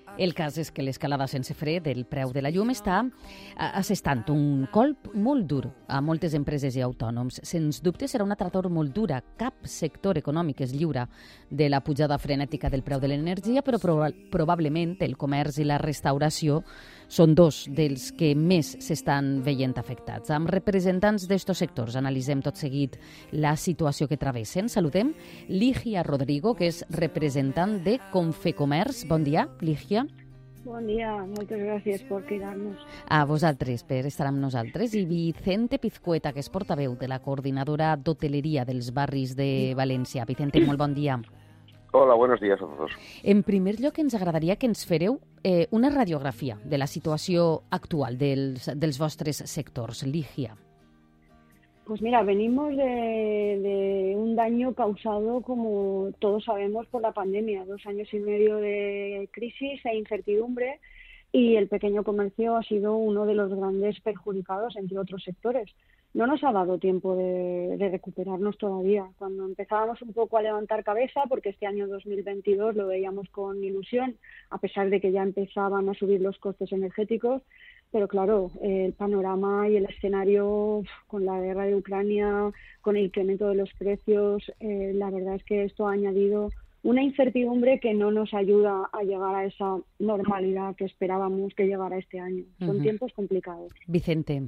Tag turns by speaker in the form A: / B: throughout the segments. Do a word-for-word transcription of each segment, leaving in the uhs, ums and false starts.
A: El cas és que l'escalada sense fre del preu de la llum està assestant un colp molt dur a moltes empreses i autònoms. Sens dubte serà una trator molt dura. Cap sector econòmic és lliure de la pujada frenètica del preu de l'energia, però proba- probablement el comerç i la restauració són dos dels que més s'estan veient afectats. Amb representants d'estos sectors analitzem tot seguit la situació que travessen. Saludem Ligia Rodrigo, que és representant de Confecomerç. Bon dia, Ligia.
B: Bon dia, moltes gràcies per cridar-nos.
A: A vosaltres per estar amb nosaltres. I Vicente Pizcueta, que és portaveu de la coordinadora d'hoteleria dels barris de València. Vicente, molt bon dia.
C: Hola, buenos días a todos.
A: En primer lloc, ens agradaria que ens fareu eh, una radiografia de la situació actual dels, dels vostres sectors. Ligia.
B: Pues mira, venimos de, de un daño causado, como todos sabemos, por la pandemia. Dos años y medio de crisis e incertidumbre, y el pequeño comercio ha sido uno de los grandes perjudicados, entre otros sectores. No nos ha dado tiempo de, de recuperarnos todavía. Cuando empezábamos un poco a levantar cabeza, porque este año dos mil veintidós lo veíamos con ilusión, a pesar de que ya empezaban a subir los costes energéticos, pero claro, el panorama y el escenario con la guerra de Ucrania, con el incremento de los precios, eh, la verdad es que esto ha añadido una incertidumbre que no nos ayuda a llegar a esa normalidad que esperábamos que llegara este año. Son uh-huh. tiempos complicados.
A: Vicente.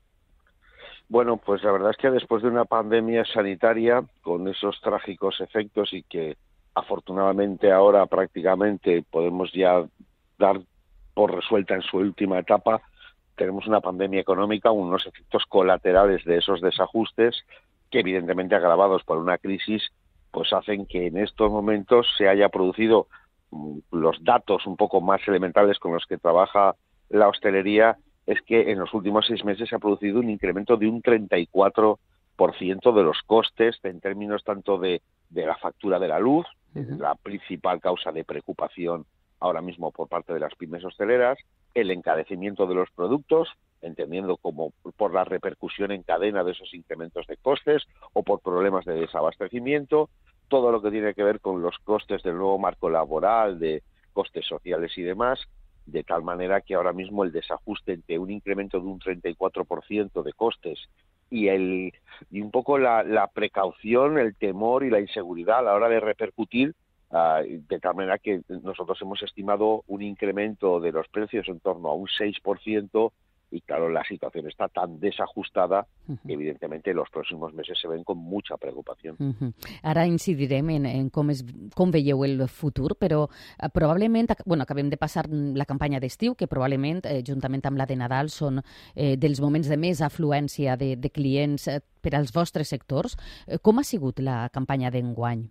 C: Bueno, pues la verdad es que después de una pandemia sanitaria con esos trágicos efectos y que afortunadamente ahora prácticamente podemos ya dar por resuelta en su última etapa, tenemos una pandemia económica, unos efectos colaterales de esos desajustes que evidentemente agravados por una crisis pues hacen que en estos momentos se haya producido um, los datos un poco más elementales con los que trabaja la hostelería, es que en los últimos seis meses se ha producido un incremento de un treinta y cuatro por ciento de los costes en términos tanto de, de la factura de la luz, uh-huh. la principal causa de preocupación ahora mismo por parte de las pymes hosteleras, el encarecimiento de los productos, entendiendo como por la repercusión en cadena de esos incrementos de costes o por problemas de desabastecimiento, todo lo que tiene que ver con los costes del nuevo marco laboral, de costes sociales y demás, de tal manera que ahora mismo el desajuste entre un incremento de un treinta y cuatro por ciento de costes y el y un poco la, la precaución, el temor y la inseguridad a la hora de repercutir, Uh, de tal manera que nosotros hemos estimado un incremento de los precios en torno a un seis por ciento y claro, la situación está tan desajustada uh-huh. que evidentemente los próximos meses se ven con mucha preocupación.
A: Uh-huh. Ara incidirem en, en com, és, com veieu el futur, però uh, probablement, bueno, acabem de passar la campanya d'estiu, que probablement, eh, juntament amb la de Nadal, són eh, dels moments de més afluència de, de clients eh, per als vostres sectors. Eh, com ha sigut la campanya d'enguany?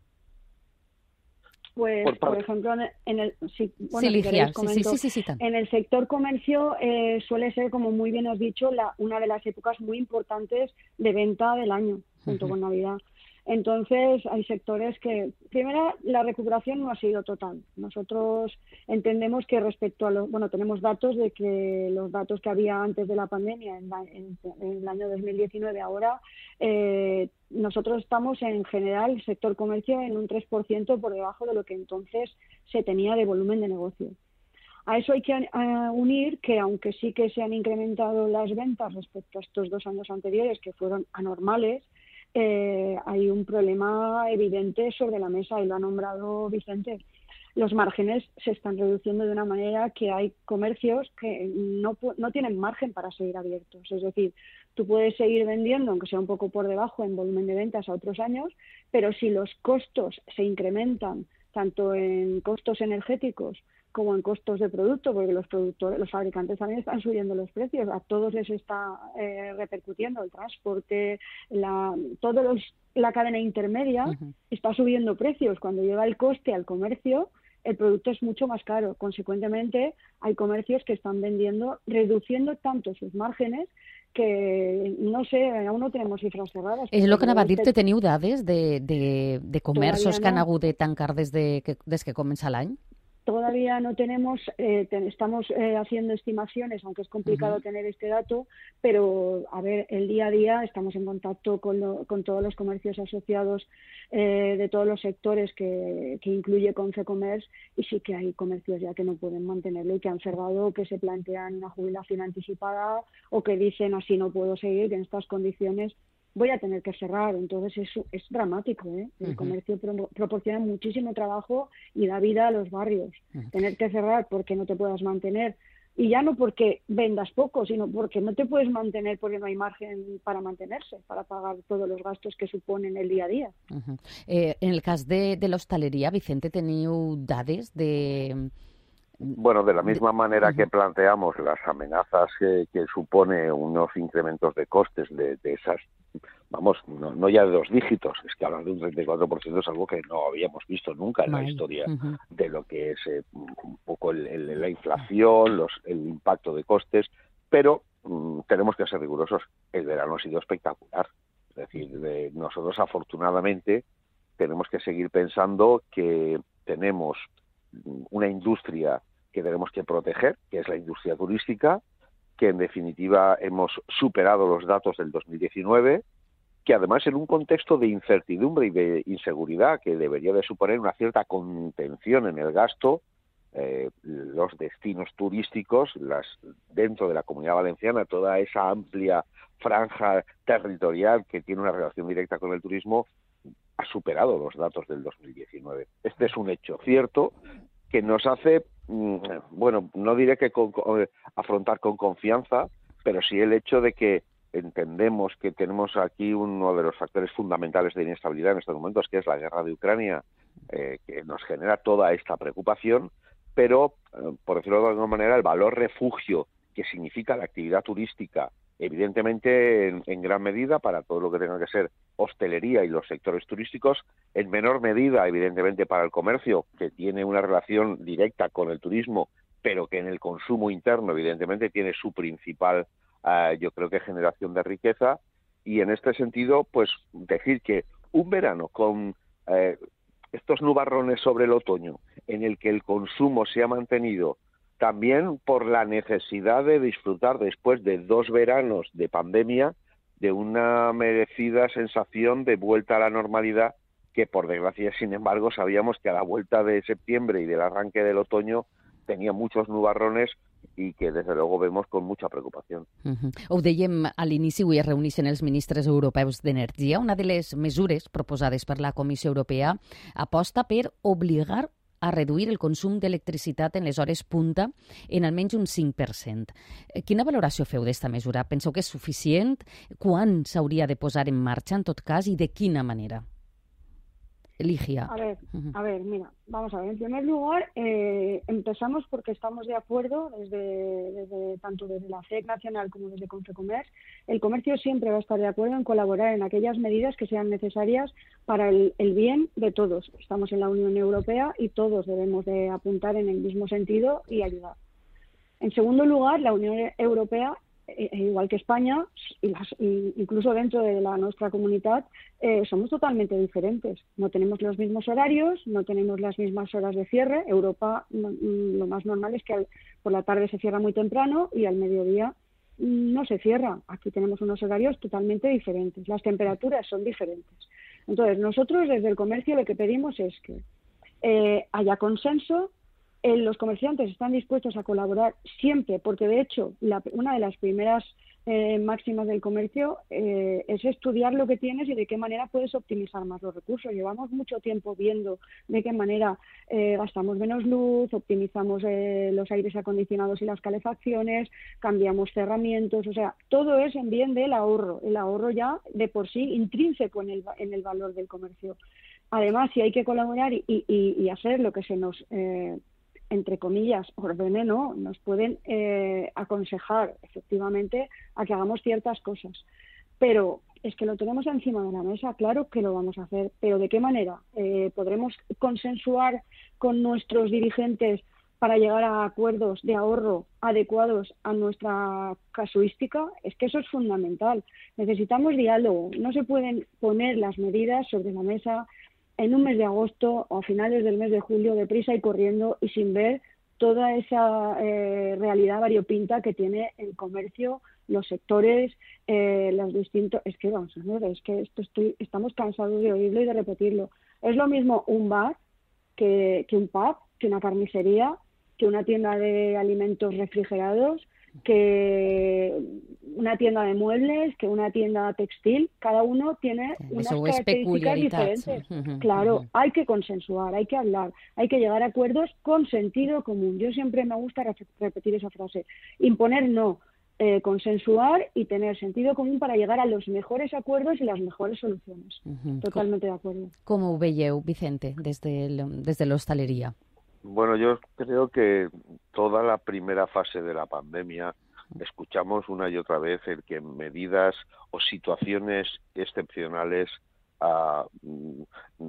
B: Pues, por, por ejemplo, en el, sí, bueno,
A: sí, Ligia,
B: comento,
A: sí, sí, sí, sí, sí,
B: en el sector comercio eh, suele ser, como muy bien has dicho, la, una de las épocas muy importantes de venta del año, junto uh-huh. con Navidad. Entonces, hay sectores que, primero, la recuperación no ha sido total. Nosotros entendemos que respecto a los, bueno, tenemos datos de que los datos que había antes de la pandemia, en, la, en, en el año dos mil diecinueve, ahora, eh, nosotros estamos en general, el sector comercio, en un tres por ciento por debajo de lo que entonces se tenía de volumen de negocio. A eso hay que uh, unir que, aunque sí que se han incrementado las ventas respecto a estos dos años anteriores, que fueron anormales, Eh, hay un problema evidente sobre la mesa y lo ha nombrado Vicente. Los márgenes se están reduciendo de una manera que hay comercios que no, no tienen margen para seguir abiertos. Es decir, tú puedes seguir vendiendo, aunque sea un poco por debajo en volumen de ventas a otros años, pero si los costos se incrementan, tanto en costos energéticos como en costos de producto, porque los productores, los fabricantes también están subiendo los precios, a todos les está eh, repercutiendo el transporte, la, todos los, la cadena intermedia uh-huh. está subiendo precios. Cuando llega el coste al comercio, el producto es mucho más caro. Consecuentemente, hay comercios que están vendiendo, reduciendo tanto sus márgenes que, no sé, aún no tenemos cifras cerradas.
A: És el que anava a dir-te, teniu dades de, de, de comerços no. que han hagut de tancar des, de, des que comença l'any?
B: todavía no tenemos, eh, ten, estamos eh, haciendo estimaciones, aunque es complicado uh-huh. tener este dato, pero a ver, el día a día estamos en contacto con, lo, con todos los comercios asociados eh, de todos los sectores que, que incluye Confecommerce, y sí que hay comercios ya que no pueden mantenerlo y que han cerrado, que se plantean una jubilación anticipada o que dicen así no puedo seguir, que en estas condiciones voy a tener que cerrar. Entonces es, es dramático, ¿eh? El uh-huh. comercio pro, proporciona muchísimo trabajo y da vida a los barrios. Uh-huh. Tener que cerrar porque no te puedas mantener, y ya no porque vendas poco, sino porque no te puedes mantener porque no hay margen para mantenerse, para pagar todos los gastos que suponen el día a día.
A: Uh-huh. Eh, en el cas de, de l'hostaleria, Vicente, teniu dades de...
C: Bueno, de la misma manera que planteamos las amenazas que, que supone unos incrementos de costes de, de esas, vamos, no, no ya de dos dígitos, es que hablar de un treinta y cuatro por ciento es algo que no habíamos visto nunca en la historia uh-huh. de lo que es eh, un poco el, el, la inflación, los, el impacto de costes, pero um, tenemos que ser rigurosos. El verano ha sido espectacular. Es decir, de, nosotros afortunadamente tenemos que seguir pensando que tenemos una industria que tenemos que proteger, que es la industria turística, que en definitiva hemos superado los datos del dos mil diecinueve, que además en un contexto de incertidumbre y de inseguridad que debería de suponer una cierta contención en el gasto, eh, los destinos turísticos, las dentro de la Comunidad Valenciana, toda esa amplia franja territorial que tiene una relación directa con el turismo, ha superado los datos del dos mil diecinueve. Este es un hecho cierto que nos hace, bueno, no diré que con, con, afrontar con confianza, pero sí el hecho de que entendemos que tenemos aquí uno de los factores fundamentales de inestabilidad en estos momentos, que es la guerra de Ucrania, eh, que nos genera toda esta preocupación, pero, eh, por decirlo de alguna manera, el valor refugio que significa la actividad turística, evidentemente en, en gran medida para todo lo que tenga que ser hostelería y los sectores turísticos, en menor medida evidentemente para el comercio, que tiene una relación directa con el turismo, pero que en el consumo interno evidentemente tiene su principal, uh, yo creo que generación de riqueza, y en este sentido pues decir que un verano con eh, estos nubarrones sobre el otoño, en el que el consumo se ha mantenido también por la necesidad de disfrutar después de dos veranos de pandemia de una merecida sensación de vuelta a la normalidad, que por desgracia, sin embargo, sabíamos que a la vuelta de septiembre y del arranque del otoño tenía muchos nubarrones i que des de luego vemos con mucha preocupació.
A: Uh-huh. Ho dèiem a l'inici, avui es reuneixen els ministres europeus d'energia. Una de les mesures proposades per la Comissió Europea aposta per obligar a reduir el consum d'electricitat en les hores punta en almenys un cinc per cent. Quina valoració feu d'esta mesura? Penseu que és suficient? Quan s'hauria de posar en marxa, en tot cas, i de quina manera? Ligia.
B: A ver, a ver, mira, vamos a ver. En primer lugar, eh, empezamos porque estamos de acuerdo, desde, desde tanto desde la C E C nacional como desde Confecommerce, el comercio siempre va a estar de acuerdo en colaborar en aquellas medidas que sean necesarias para el, el bien de todos. Estamos en la Unión Europea y todos debemos de apuntar en el mismo sentido y ayudar. En segundo lugar, la Unión Europea, eh, igual que España, y las, y incluso dentro de la nuestra comunidad, eh, somos totalmente diferentes. No tenemos los mismos horarios, no tenemos las mismas horas de cierre. Europa, no, lo más normal es que al, por la tarde se cierra muy temprano y al mediodía no se cierra. Aquí tenemos unos horarios totalmente diferentes. Las temperaturas son diferentes. Entonces, nosotros desde el comercio lo que pedimos es que eh, haya consenso. Eh, los comerciantes están dispuestos a colaborar siempre, porque de hecho la, una de las primeras eh, máximas del comercio eh, es estudiar lo que tienes y de qué manera puedes optimizar más los recursos. Llevamos mucho tiempo viendo de qué manera eh, gastamos menos luz, optimizamos eh, los aires acondicionados y las calefacciones, cambiamos cerramientos, o sea, todo es en bien del ahorro, el ahorro ya de por sí intrínseco en el, en el valor del comercio. Además, si hay que colaborar y, y, y hacer lo que se nos... Eh, entre comillas, ordene, no, nos pueden eh, aconsejar efectivamente a que hagamos ciertas cosas. Pero es que lo tenemos encima de la mesa, claro que lo vamos a hacer, pero ¿de qué manera? Eh, ¿Podremos consensuar con nuestros dirigentes para llegar a acuerdos de ahorro adecuados a nuestra casuística? Es que eso es fundamental. Necesitamos diálogo, no se pueden poner las medidas sobre la mesa en un mes de agosto o a finales del mes de julio, deprisa y corriendo y sin ver toda esa eh, realidad variopinta que tiene el comercio, los sectores, eh, los distintos... Es que, vamos a ver, es que esto estoy, estamos cansados de oírlo y de repetirlo. Es lo mismo un bar que, que un pub, que una carnicería, que una tienda de alimentos refrigerados, que una tienda de muebles, que una tienda textil. Cada uno tiene unas características diferentes.
A: Uh-huh,
B: claro,
A: uh-huh.
B: Hay que consensuar, hay que hablar, hay que llegar a acuerdos con sentido común. Yo siempre me gusta re- repetir esa frase. Imponer no, eh, consensuar y tener sentido común para llegar a los mejores acuerdos y las mejores soluciones. Uh-huh. Totalmente de acuerdo.
A: ¿Cómo ho veieu, Vicente, desde, el, desde la hostelería?
C: Bueno, yo creo que toda la primera fase de la pandemia escuchamos una y otra vez el que medidas o situaciones excepcionales uh,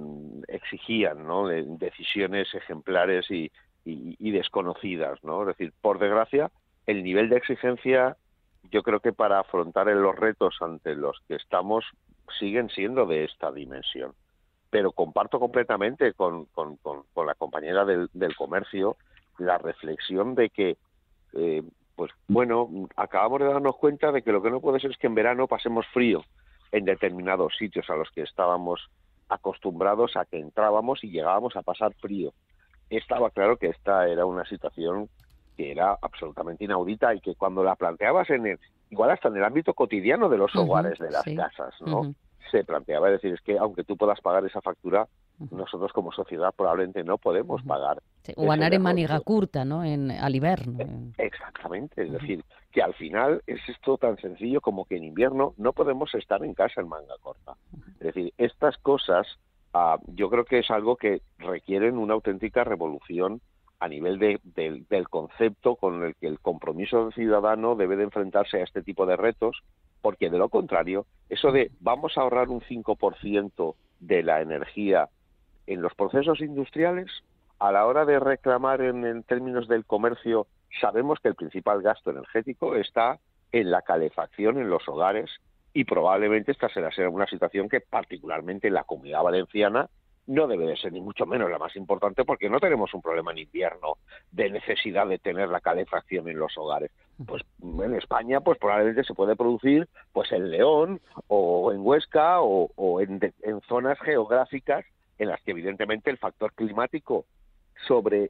C: exigían, ¿no?, de decisiones ejemplares y, y, y desconocidas, ¿no? Es decir, por desgracia, el nivel de exigencia, yo creo que para afrontar los retos ante los que estamos siguen siendo de esta dimensión. Pero comparto completamente con, con, con, con la compañera del, del comercio la reflexión de que, eh, pues bueno, acabamos de darnos cuenta de que lo que no puede ser es que en verano pasemos frío en determinados sitios a los que estábamos acostumbrados a que entrábamos y llegábamos a pasar frío. Estaba claro que esta era una situación que era absolutamente inaudita y que cuando la planteabas en el, igual hasta en el ámbito cotidiano de los uh-huh, hogares, de las sí. casas, ¿no? Uh-huh. Se planteaba, es decir, es que aunque tú puedas pagar esa factura, uh-huh. nosotros como sociedad probablemente no podemos uh-huh. pagar.
A: Sí, o anar en màniga curta, ¿no?, en, al hivern.
C: Exactamente, es uh-huh. decir, que al final es esto tan sencillo como que en invierno no podemos estar en casa en manga corta. Uh-huh. Es decir, estas cosas uh, yo creo que es algo que requieren una auténtica revolución a nivel de, de, del concepto con el que el compromiso ciudadano debe de enfrentarse a este tipo de retos, porque de lo contrario, eso de vamos a ahorrar un cinco por ciento de la energía en los procesos industriales, a la hora de reclamar en, en términos del comercio, sabemos que el principal gasto energético está en la calefacción en los hogares y probablemente esta será, será una situación que particularmente en la Comunidad Valenciana no debe de ser ni mucho menos la más importante porque no tenemos un problema en invierno de necesidad de tener la calefacción en los hogares. Pues en España pues probablemente se puede producir pues en León o en Huesca o, o en, de, en zonas geográficas en las que evidentemente el factor climático sobre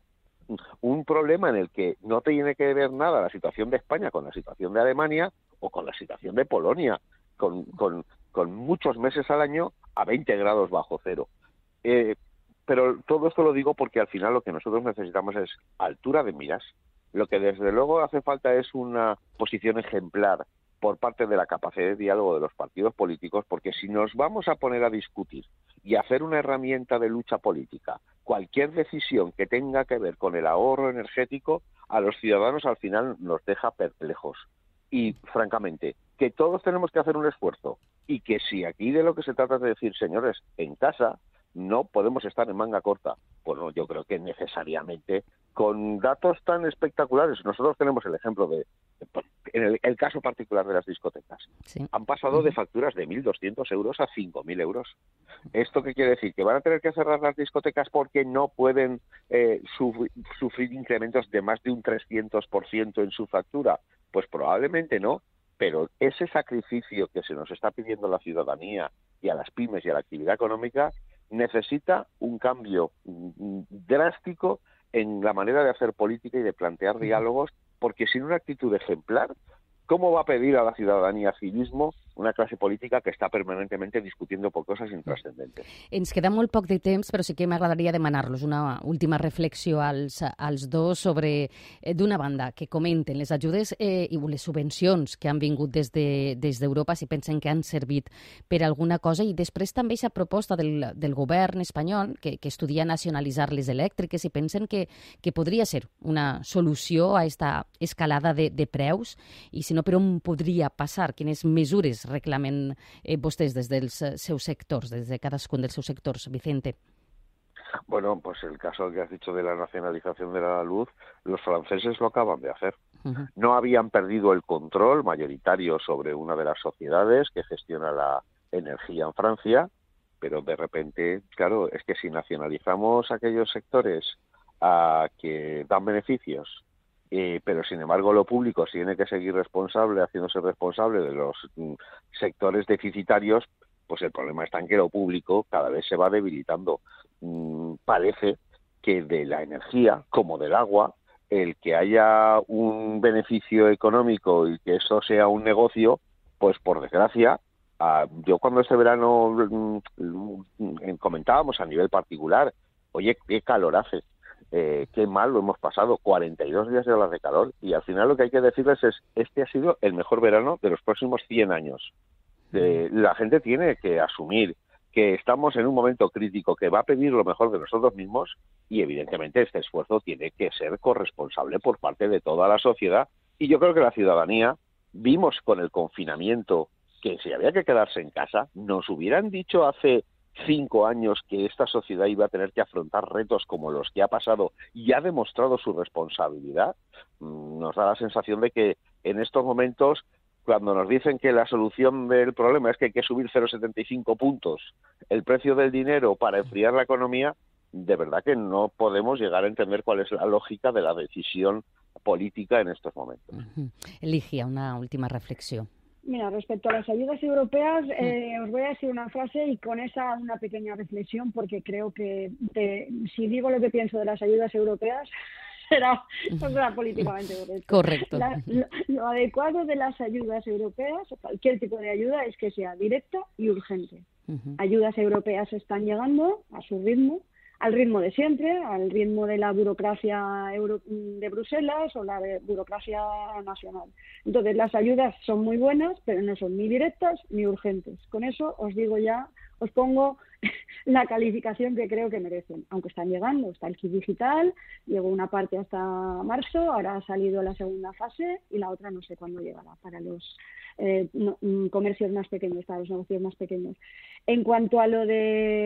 C: un problema en el que no tiene que ver nada la situación de España con la situación de Alemania o con la situación de Polonia, con, con, con muchos meses al año a veinte grados bajo cero. Eh, pero todo esto lo digo porque al final lo que nosotros necesitamos es altura de miras. Lo que desde luego hace falta es una posición ejemplar por parte de la capacidad de diálogo de los partidos políticos, porque si nos vamos a poner a discutir y a hacer una herramienta de lucha política, cualquier decisión que tenga que ver con el ahorro energético, a los ciudadanos al final nos deja perplejos. Y francamente, que todos tenemos que hacer un esfuerzo y que si aquí de lo que se trata es de decir, señores, en casa no podemos estar en manga corta. Bueno, yo creo que necesariamente con datos tan espectaculares. Nosotros tenemos el ejemplo de, en el, el caso particular de las discotecas. Sí. Han pasado de facturas de mil doscientos euros a cinco mil euros. ¿Esto qué quiere decir? ¿Que van a tener que cerrar las discotecas porque no pueden eh, sufrir, sufrir incrementos de más de un trescientos por ciento en su factura? Pues probablemente no. Pero ese sacrificio que se nos está pidiendo a la ciudadanía y a las pymes y a la actividad económica necesita un cambio drástico en la manera de hacer política y de plantear diálogos, porque sin una actitud ejemplar, ¿cómo va a pedir a la ciudadanía civismo una classe política que està permanentemente discutiendo por cosas intrascendentes?
A: Ens queda molt poc de temps, però sí que m'agradaria demanar-los una última reflexió als, als dos sobre, eh, d'una banda, que comenten les ajudes eh, i les subvencions que han vingut des de, des d'Europa, si pensen que han servit per alguna cosa, i després també aquesta proposta del, del govern espanyol que, que estudia nacionalitzar les elèctriques i pensen que, que podria ser una solució a aquesta escalada de, de preus, i si no, per on podria passar? Quines mesures reclamen eh, vostès des dels seus sectors, des de cadascun dels seus sectors, Vicente?
C: Bueno, pues el caso que has dicho de la nacionalización de la luz, los franceses lo acaban de hacer. Uh-huh. No habían perdido el control mayoritario sobre una de las sociedades que gestiona la energía en Francia pero de repente, claro, es que si nacionalizamos aquellos sectores a que dan beneficios, eh, pero sin embargo lo público tiene que seguir responsable, haciéndose responsable de los mm, sectores deficitarios, pues el problema está en que lo público cada vez se va debilitando. Mm, parece que de la energía, como del agua, el que haya un beneficio económico y que eso sea un negocio, pues por desgracia, uh, yo cuando este verano mm, comentábamos a nivel particular, oye, qué calor hace, eh, qué mal lo hemos pasado, cuarenta y dos días de horas de calor, y al final lo que hay que decirles es, este ha sido el mejor verano de los próximos cien años. Eh, la gente tiene que asumir que estamos en un momento crítico que va a pedir lo mejor de nosotros mismos y evidentemente este esfuerzo tiene que ser corresponsable por parte de toda la sociedad, y yo creo que la ciudadanía vimos con el confinamiento que si había que quedarse en casa, nos hubieran dicho hace cinco años que esta sociedad iba a tener que afrontar retos como los que ha pasado y ha demostrado su responsabilidad. Nos da la sensación de que en estos momentos, cuando nos dicen que la solución del problema es que hay que subir cero coma setenta y cinco puntos el precio del dinero para enfriar la economía, de verdad que no podemos llegar a entender cuál es la lógica de la decisión política en estos momentos.
A: Uh-huh. Ligia, una última reflexión.
B: Mira, respecto a las ayudas europeas, eh, os voy a decir una frase y con esa una pequeña reflexión, porque creo que de, si digo lo que pienso de las ayudas europeas, será, será políticamente correcto.
A: Correcto.
B: La, lo, lo adecuado de las ayudas europeas, o cualquier tipo de ayuda, es que sea directa y urgente. Uh-huh. Ayudas europeas están llegando a su ritmo, al ritmo de siempre, al ritmo de la burocracia euro, de Bruselas o la de burocracia nacional. Entonces, las ayudas son muy buenas, pero no son ni directas ni urgentes. Con eso os digo ya, os pongo la calificación que creo que merecen. Aunque están llegando, está el kit digital, llegó una parte hasta marzo, ahora ha salido la segunda fase y la otra no sé cuándo llegará para los eh, no, comercios más pequeños, para los negocios más pequeños. En cuanto a lo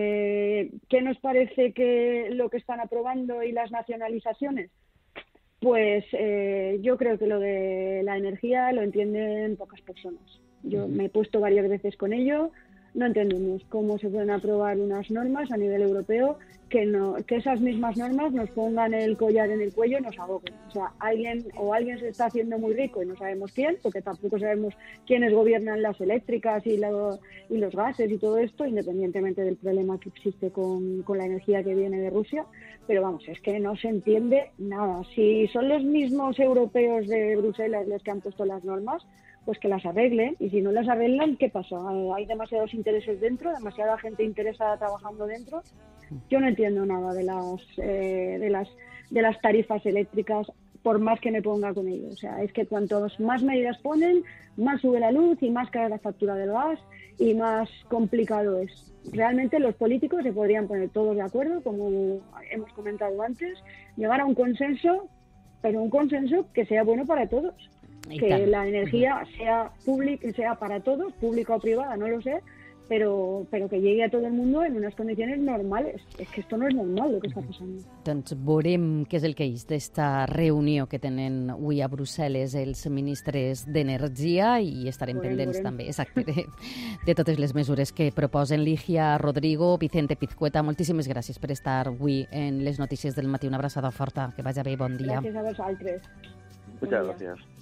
B: de qué nos parece que lo que están aprobando y las nacionalizaciones, pues eh, yo creo que lo de la energía lo entienden pocas personas. Yo me he puesto varias veces con ello. No entendemos cómo se pueden aprobar unas normas a nivel europeo que no que esas mismas normas nos pongan el collar en el cuello y nos ahoguen. O sea, alguien o alguien se está haciendo muy rico y no sabemos quién, porque tampoco sabemos quiénes gobiernan las eléctricas y, lo, y los gases y todo esto, independientemente del problema que existe con, con la energía que viene de Rusia. Pero vamos, es que no se entiende nada. Si son los mismos europeos de Bruselas los que han puesto las normas, pues que las arreglen, y si no las arreglan, ¿qué pasa? Hay demasiados intereses dentro, demasiada gente interesada trabajando dentro. Yo no entiendo nada de las eh, de las de las tarifas eléctricas, por más que me ponga con ello. O sea, es que cuantos más medidas ponen, más sube la luz y más cae la factura del gas y más complicado es. Realmente los políticos se podrían poner todos de acuerdo, como hemos comentado antes, llegar a un consenso, pero un consenso que sea bueno para todos. Que la energía sea pública, sea para todos, pública o privada, no lo sé, pero, però que llegue a tot el mundo en unes condicions normales. És que esto no és normal, el que està passant.
A: Doncs veurem què és el que és d'esta reunió que tenen avui a Brussel·les els ministres d'Energia i estarem veurem, pendents veurem. també exacte, de, de totes les mesures que proposen. Ligia Rodrigo, Vicente Pizcueta, moltíssimes gràcies per estar avui en les notícies del matí. Una abraçada forta, que vagi bé, bon dia.
B: Gràcies a vosaltres.
C: Muchas gracias.